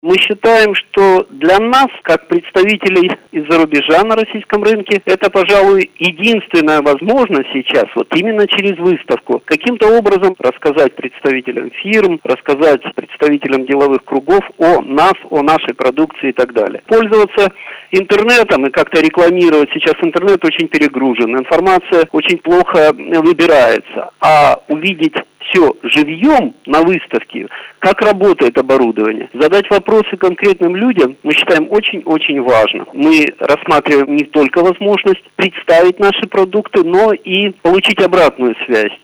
Мы считаем, что для нас, как представителей из-за рубежа на российском рынке, это, пожалуй, единственная возможность сейчас, вот именно через выставку, каким-то образом рассказать представителям фирм, рассказать представителям деловых кругов о нас, о нашей продукции и так далее. Пользоваться интернетом и как-то рекламировать. Сейчас интернет очень перегружен, информация очень плохо выбирается, а увидеть все живьем на выставке, как работает оборудование, задать вопросы конкретным людям, мы считаем очень-очень важно. Мы рассматриваем не только возможность представить наши продукты, но и получить обратную связь.